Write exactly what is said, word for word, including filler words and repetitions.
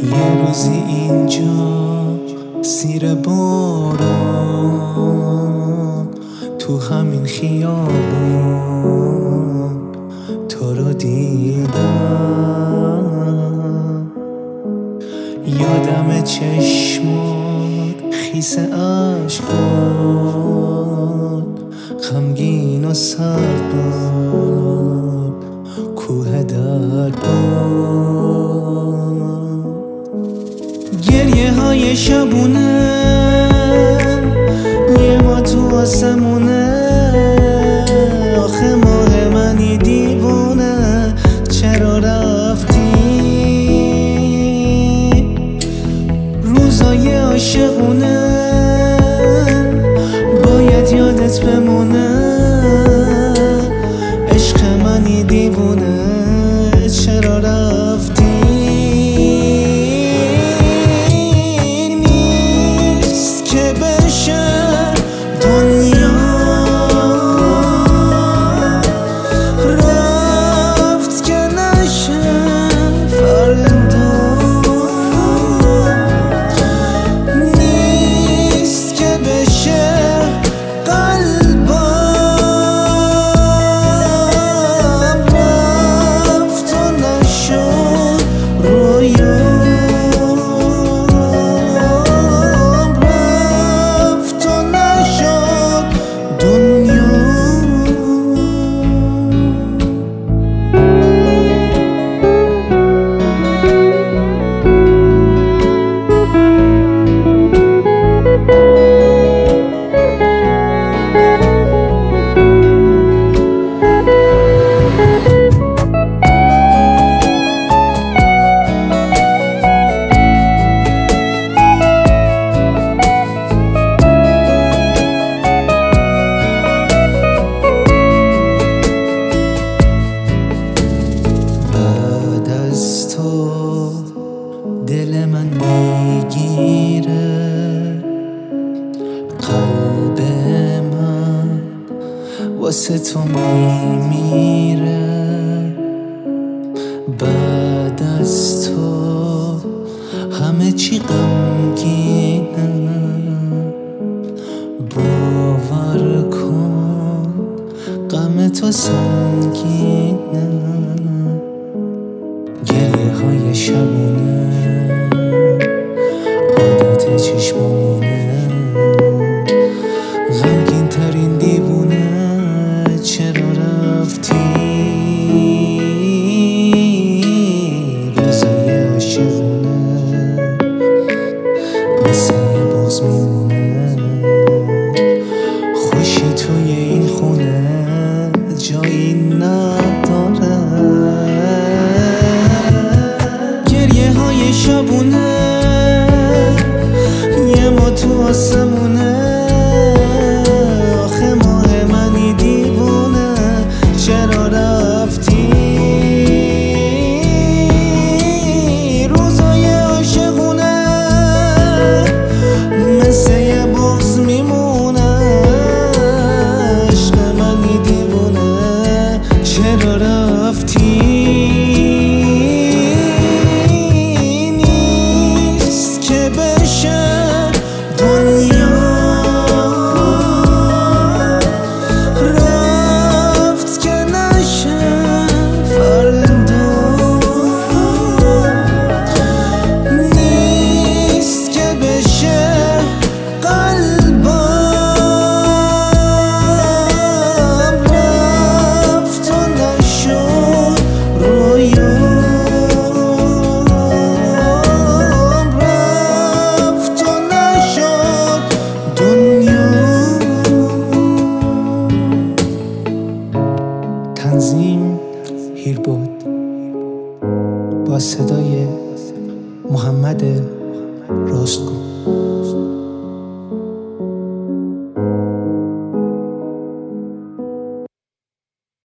یه روزی اینجا زیر باران تو همین خیابون تو رو دیدم، یادم چشمات خیس عشقات غمگین و سرد بود، کوه درد بود، گریه های شبونه یه ما تو آسمونه، آخه ماه منی دیوونه چرا رفتی، روزای عاشقونه باید یادت بمونه، عشق منی دیوونه چرا رفتی، نیست که بشه دنیا رفت که نشه فردا، نیست که بشه قلبم رفت و نشد رویام، رفت و نشد دنیا. بعد از تو دل من میگیره، قلب من واسه تو میمیره، بعد از تو همه چی غمگینه، باور کن غم تو سنگینه، گریه های شبونه عادت چشمامونه، غمگین ترین دیوونه چرا رفتی، روزای عاشقونه مثل یه بغض میمونه، خوشی توی این خونه جایی نداره، شبونه یه ما تو آسمونه، آخه ماه منی دیوونه چرا رفتی، روزای عاشقونه مثل یه بغض میمونه، عشق منی دیوونه چرا رفتی، تنظیم هیربود با صدای محمد راستگو.